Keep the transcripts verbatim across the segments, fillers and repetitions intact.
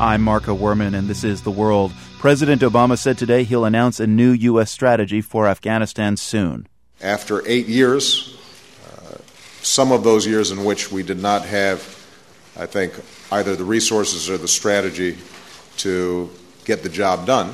I'm Marco Werman, and this is The World. President Obama said today he'll announce a new U S strategy for Afghanistan soon. After eight years, uh, some of those years in which we did not have, I think, either the resources or the strategy to get the job done,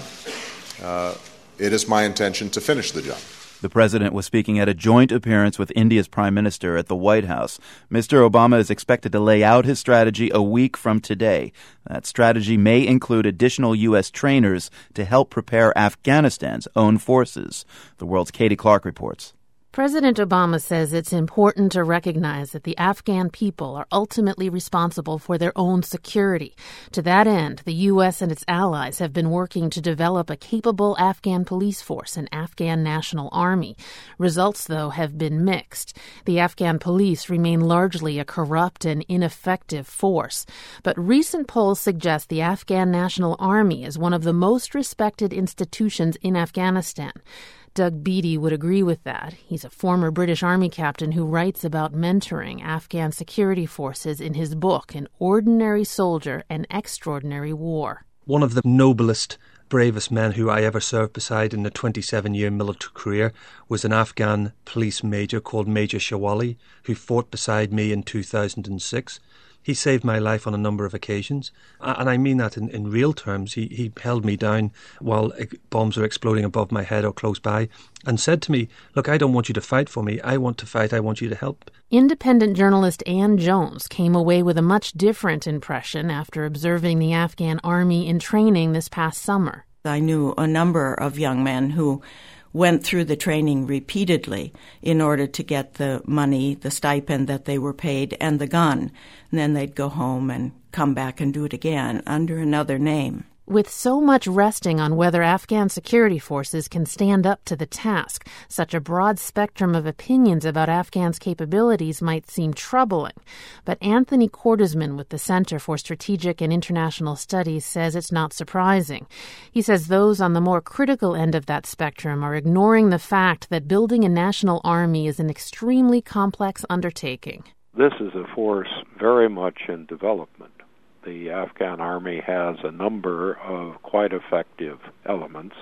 uh, it is my intention to finish the job. The president was speaking at a joint appearance with India's prime minister at the White House. Mister Obama is expected to lay out his strategy a week from today. That strategy may include additional U S trainers to help prepare Afghanistan's own forces. The World's Katie Clark reports. President Obama says it's important to recognize that the Afghan people are ultimately responsible for their own security. To that end, the U S and its allies have been working to develop a capable Afghan police force and Afghan National Army. Results, though, have been mixed. The Afghan police remain largely a corrupt and ineffective force. But recent polls suggest the Afghan National Army is one of the most respected institutions in Afghanistan. Doug Beattie would agree with that. He's a former British Army captain who writes about mentoring Afghan security forces in his book, An Ordinary Soldier, An Extraordinary War. One of the noblest, bravest men who I ever served beside in a twenty-seven-year military career was an Afghan police major called Major Shawali, who fought beside me in two thousand six. He saved my life on a number of occasions, and I mean that in, in real terms. He, he held me down while bombs were exploding above my head or close by and said to me, look, I don't want you to fight for me. I want to fight. I want you to help. Independent journalist Ann Jones came away with a much different impression after observing the Afghan army in training this past summer. I knew a number of young men who went through the training repeatedly in order to get the money, the stipend that they were paid, and the gun. And then they'd go home and come back and do it again under another name. With so much resting on whether Afghan security forces can stand up to the task, such a broad spectrum of opinions about Afghans' capabilities might seem troubling. But Anthony Cordesman with the Center for Strategic and International Studies says it's not surprising. He says those on the more critical end of that spectrum are ignoring the fact that building a national army is an extremely complex undertaking. This is a force very much in development. The Afghan army has a number of quite effective elements.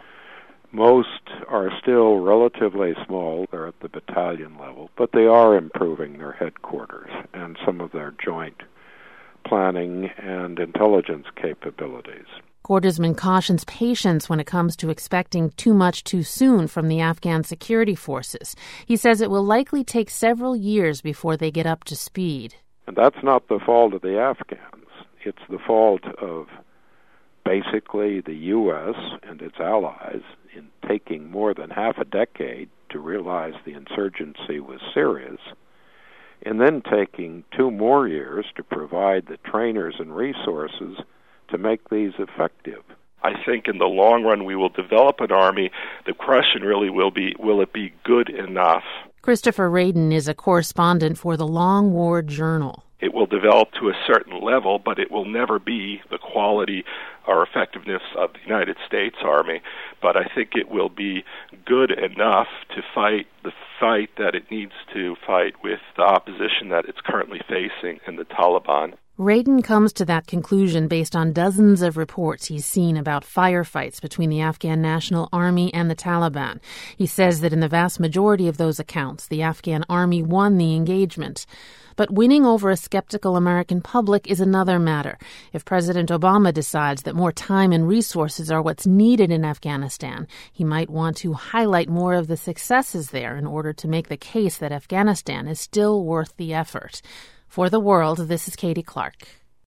Most are still relatively small. They're at the battalion level, but they are improving their headquarters and some of their joint planning and intelligence capabilities. Cordesman cautions patience when it comes to expecting too much too soon from the Afghan security forces. He says it will likely take several years before they get up to speed. And that's not the fault of the Afghans. It's the fault of basically the U S and its allies in taking more than half a decade to realize the insurgency was serious, and then taking two more years to provide the trainers and resources to make these effective. I think in the long run we will develop an army. The question really will be, will it be good enough? Christopher Radin is a correspondent for the Long War Journal. It will develop to a certain level, but it will never be the quality or effectiveness of the United States Army. But I think it will be good enough to fight the fight that it needs to fight with the opposition that it's currently facing in the Taliban. Radin comes to that conclusion based on dozens of reports he's seen about firefights between the Afghan National Army and the Taliban. He says that in the vast majority of those accounts, the Afghan army won the engagement. But winning over a skeptical American public is another matter. If President Obama decides that more time and resources are what's needed in Afghanistan, he might want to highlight more of the successes there in order to make the case that Afghanistan is still worth the effort. For The World, this is Katie Clark.